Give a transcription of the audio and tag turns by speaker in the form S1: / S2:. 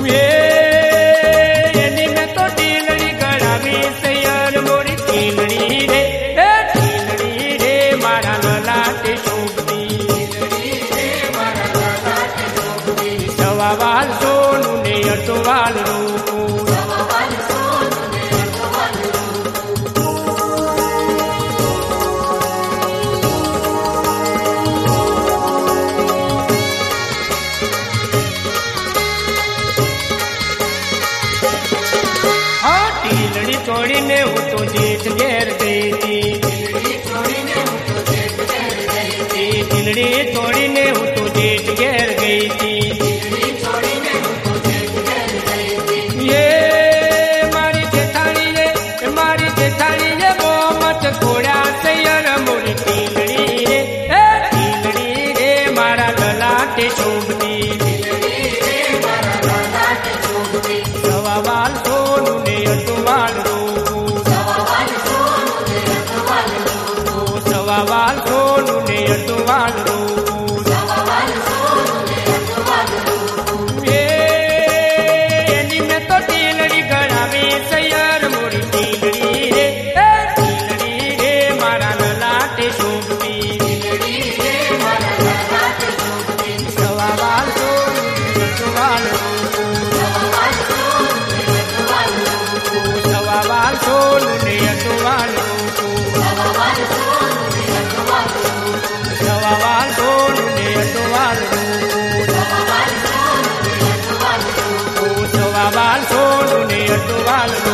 S1: any में तो टीलड़ी गड़ावी सैयर मोरी टीलड़ी रे मारा ललाटे शोभती सवावाल सोनू ने अटवाल रूपो टीलड़ी छोड़ी ने वो तो जेठ घेर गई थी टीलड़ी छोड़ी ने वो तो जेठ घेर गई थी ये मारी जेठानी ये वो मत घोड़ा सैयर मोरी टीलड़ी रे मारा ललाटे शोभती सवावाल सोनू ने अटवाल रूपो सवावाल सोनू ने अटवाल रूपो एनी में तो टीलड़ी गड़ावे सैयर मोरी टीलड़ी रे मारा ललाटे शोभती सवावाल सोनू ने अटवाल रूपो सवावाल सोनू ने अटवाल रूपो सवावाल सोनू ने अटवाल रूपो सवावाल सोनू ने अटवाल रूपो